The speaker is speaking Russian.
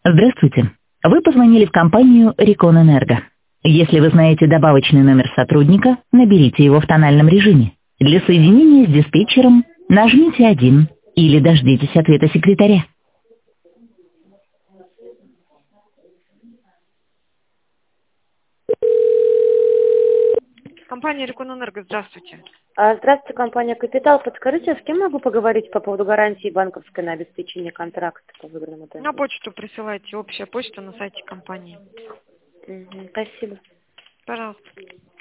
Здравствуйте. Вы позвонили в компанию Реконэнерго. Если вы знаете добавочный номер сотрудника, наберите его в тональном режиме. Для соединения с диспетчером нажмите 1 или дождитесь ответа секретаря. Компания Реконэнерго, здравствуйте. Здравствуйте, компания «Капитал». Подскажите, с кем могу поговорить по поводу гарантии банковской на обеспечение контракта по выгодному На тарифу? почту присылайте, общая почта на сайте компании. Спасибо. Пожалуйста.